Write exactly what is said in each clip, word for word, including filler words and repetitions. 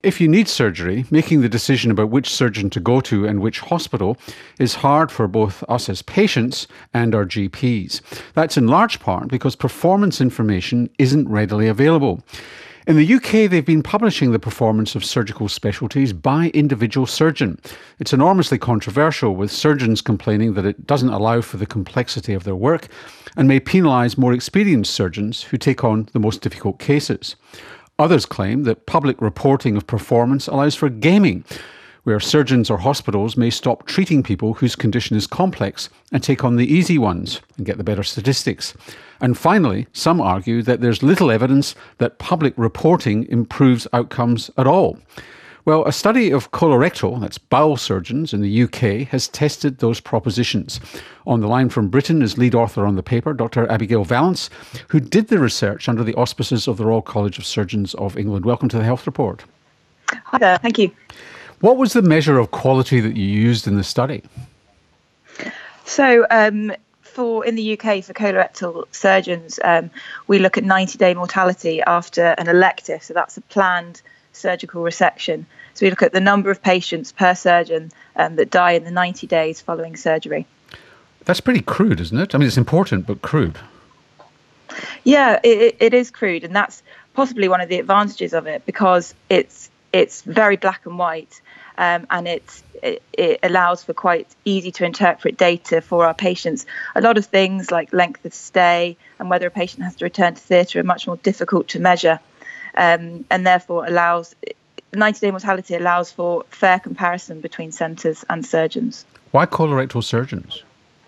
If you need surgery, making the decision about which surgeon to go to and which hospital is hard for both us as patients and our G Ps. That's in large part because performance information isn't readily available. In the U K, they've been publishing the performance of surgical specialties by individual surgeon. It's enormously controversial, with surgeons complaining that it doesn't allow for the complexity of their work and may penalise more experienced surgeons who take on the most difficult cases. Others claim that public reporting of performance allows for gaming, where surgeons or hospitals may stop treating people whose condition is complex and take on the easy ones and get the better statistics. And finally, some argue that there's little evidence that public reporting improves outcomes at all. Well, a study of colorectal, that's bowel surgeons in the U K, has tested those propositions. On the line from Britain is lead author on the paper, Doctor Abigail Vallance, who did the research under the auspices of the Royal College of Surgeons of England. Welcome to the Health Report. Hi there, thank you. What was the measure of quality that you used in the study? So, um, for in the U K, for colorectal surgeons, um, we look at ninety-day mortality after an elective, so that's a planned surgical resection. So we look at the number of patients per surgeon um, that die in the ninety days following surgery. That's pretty crude, isn't it? I mean, it's important, but crude. Yeah, it, it is crude, and that's possibly one of the advantages of it, because it's it's very black and white, um, and it's, it, it allows for quite easy to interpret data for our patients. A lot of things like length of stay and whether a patient has to return to theatre are much more difficult to measure. Um, and therefore allows ninety-day mortality allows for fair comparison between centres and surgeons. Why colorectal surgeons?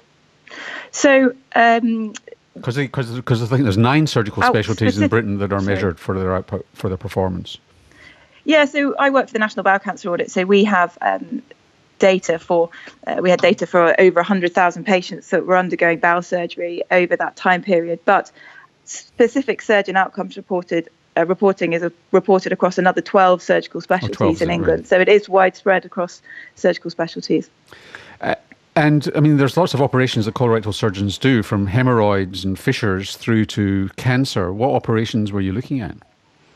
So, um, because because because I think there's nine surgical specialties specific, in Britain that are sorry. measured for their output, for their performance. Yeah, so I work for the National Bowel Cancer Audit, so we have um, data for uh, we had data for over one hundred thousand patients that were undergoing bowel surgery over that time period. But specific surgeon outcomes reported. Uh, reporting is a, reported across another twelve surgical specialties oh, twelve, in England. Right. So it is widespread across surgical specialties. Uh, and, I mean, there's lots of operations that colorectal surgeons do, from hemorrhoids and fissures through to cancer. What operations were you looking at?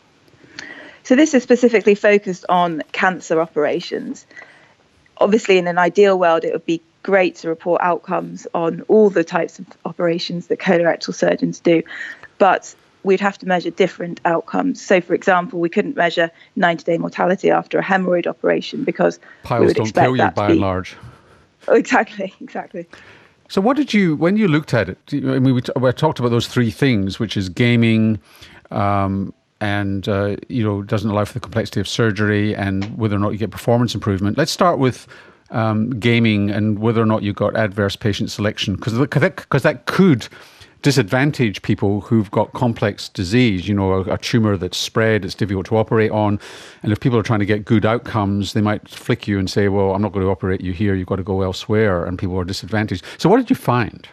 So this is specifically focused on cancer operations. Obviously, in an ideal world, it would be great to report outcomes on all the types of operations that colorectal surgeons do. But we'd have to measure different outcomes. So, for example, we couldn't measure ninety-day mortality after a hemorrhoid operation because piles we would don't expect kill you that by to be... and large. Oh, exactly, exactly. So, what did you, when you looked at it? I mean, we, t- we talked about those three things, which is gaming, um, and uh, you know, doesn't allow for the complexity of surgery, and whether or not you get performance improvement. Let's start with um, gaming and whether or not you got adverse patient selection, because that, because that could disadvantage people who've got complex disease, you know, a, a tumour that's spread, it's difficult to operate on. And if people are trying to get good outcomes, they might flick you and say, well, I'm not going to operate you here, you've got to go elsewhere, and people are disadvantaged. So what did you find?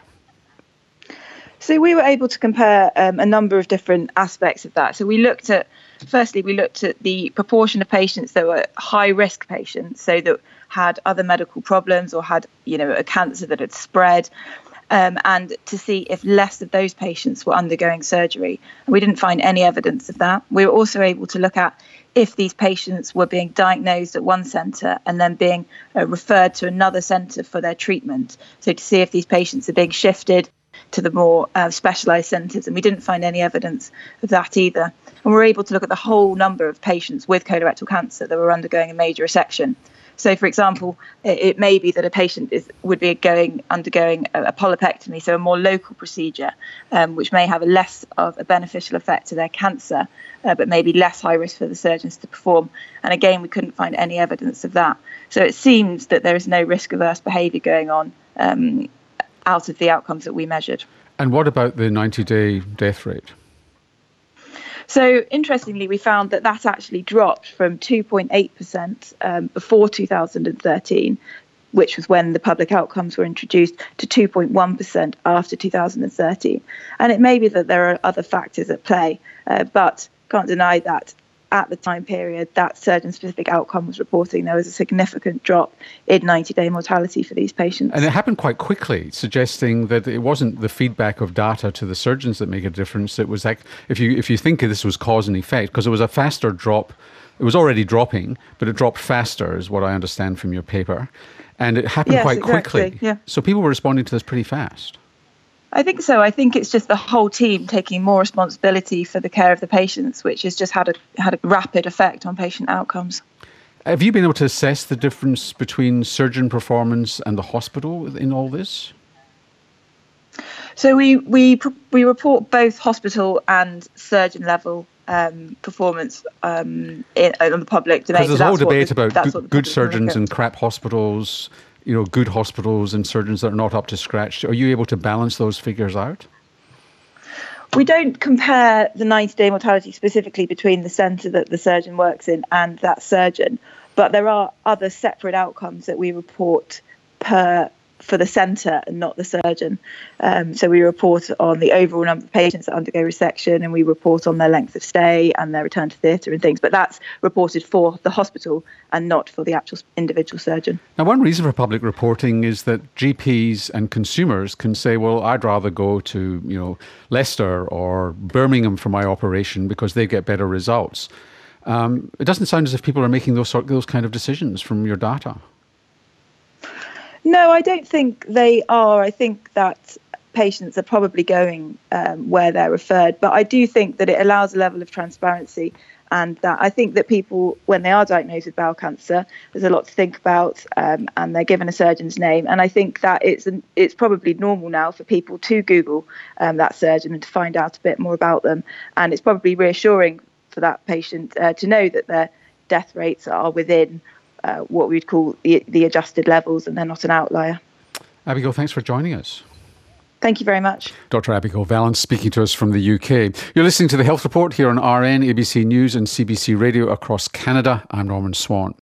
So we were able to compare um, a number of different aspects of that. So we looked at, firstly, we looked at the proportion of patients that were high-risk patients, so that had other medical problems or had, you know, a cancer that had spread. Um, and to see if less of those patients were undergoing surgery. And we didn't find any evidence of that. We were also able to look at if these patients were being diagnosed at one centre and then being uh, referred to another centre for their treatment. So to see if these patients are being shifted to the more uh, specialised centres. And we didn't find any evidence of that either. And we were able to look at the whole number of patients with colorectal cancer that were undergoing a major resection. So, for example, it, it may be that a patient is would be going undergoing a, a polypectomy, so a more local procedure, um, which may have a less of a beneficial effect to their cancer, uh, but maybe less high risk for the surgeons to perform. And again, we couldn't find any evidence of that. So it seems that there is no risk-averse behaviour going on um, out of the outcomes that we measured. And what about the ninety-day death rate? So interestingly, we found that that actually dropped from two point eight percent um, before two thousand thirteen, which was when the public outcomes were introduced, to two point one percent after two thousand thirteen. And it may be that there are other factors at play, uh, but can't deny that at the time period that surgeon-specific outcome was reporting there was a significant drop in ninety-day mortality for these patients. And it happened quite quickly, suggesting that it wasn't the feedback of data to the surgeons that make a difference. It was like, if you if you think this was cause and effect, because it was a faster drop it was already dropping, but it dropped faster, is what I understand from your paper. And it happened yes, quite exactly. quickly. Yeah. So people were responding to this pretty fast. I think so. I think it's just the whole team taking more responsibility for the care of the patients, which has just had a had a rapid effect on patient outcomes. Have you been able to assess the difference between surgeon performance and the hospital in all this? So we we we report both hospital and surgeon level um, performance um, in, on the public domain. Because there's a whole debate the, about good, good surgeons surgeons and crap hospitals, you know, good hospitals and surgeons that are not up to scratch. Are you able to balance those figures out? We don't compare the ninety-day mortality specifically between the centre that the surgeon works in and that surgeon, but there are other separate outcomes that we report per for the centre and not the surgeon. Um, so we report on the overall number of patients that undergo resection, and we report on their length of stay and their return to theatre and things. But that's reported for the hospital and not for the actual individual surgeon. Now, one reason for public reporting is that G Ps and consumers can say, well, I'd rather go to, you know, Leicester or Birmingham for my operation because they get better results. Um, it doesn't sound as if people are making those sort, those kind of decisions from your data. No, I don't think they are. I think that patients are probably going um, where they're referred. But I do think that it allows a level of transparency, and that I think that people, when they are diagnosed with bowel cancer, there's a lot to think about, um, and they're given a surgeon's name. And I think that it's an, it's probably normal now for people to Google um, that surgeon and to find out a bit more about them. And it's probably reassuring for that patient uh, to know that their death rates are within Uh, what we'd call the, the adjusted levels, and they're not an outlier. Abigail, thanks for joining us. Thank you very much. Doctor Abigail Valance speaking to us from the U K. You're listening to The Health Report here on R N, A B C News and C B C Radio across Canada. I'm Norman Swan.